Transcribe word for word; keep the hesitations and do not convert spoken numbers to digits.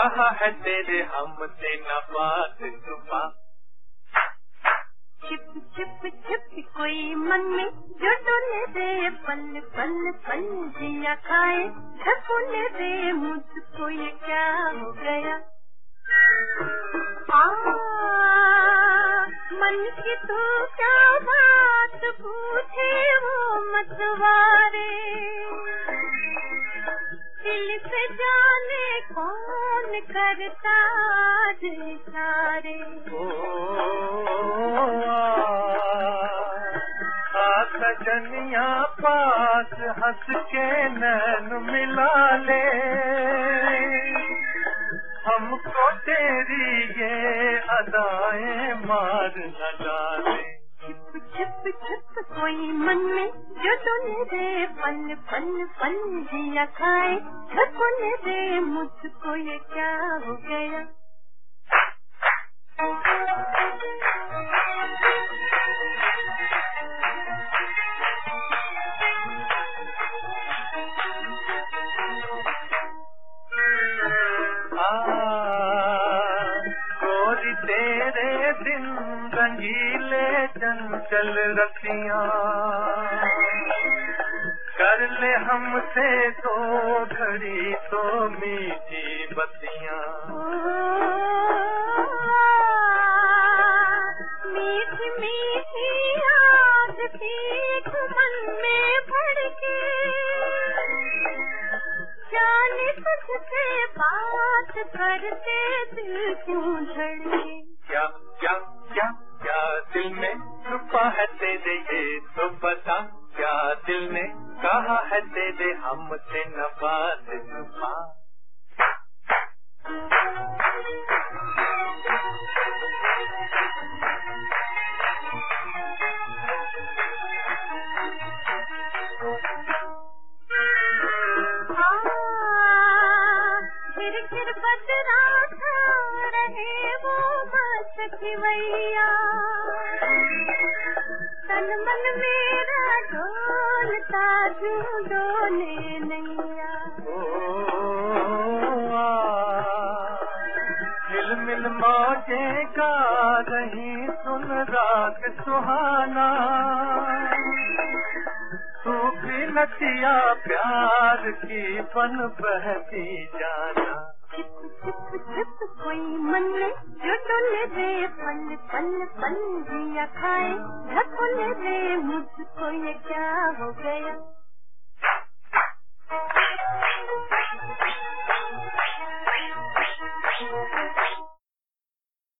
कहा है तेरे हमसे न बात छुपा। छिप छिप छिप कोई मन में जो डोले दे, पल पल पल जिया खाए झकोले दे, मुझको ये क्या हो गया। आ, मन की तू क्या बात पूछे वो मतवारे, दिल से जाने कौन करता इशारे। सजनिया पास हंस के नैन मिला ले, हमको तेरी ये अदाएं मार न डाले। छिप छिप छिप कोई मन में जो डोले दे, पल पल पल जिया खाए झकोले दे, मुझको ये क्या हो गया। तेरे दिन रंगीले चंचल रतियां, कर ले हमसे दो घड़ी तो मीठी बतियां। मीठी मीठी याद पीठ मन में भर के, जाने तुझसे बात करते दिल क्यों धड़के। क्या क्या क्या क्या दिल में छुपा है तेरे ये तो बता, क्या दिल ने कहा है तेरे हमसे न बात छुपा। तन मन मेरा डोलता क्यों डोले नैया। मिल मिल मौजे गा रही सुन राग सुहाना, तू भी नदिया प्यार की बन बहती जाना। छिप छिप छिप कोई मन में जो डोले दे, पल पल पल जिया खाए झकोले दे, मुझको ये क्या हो गया।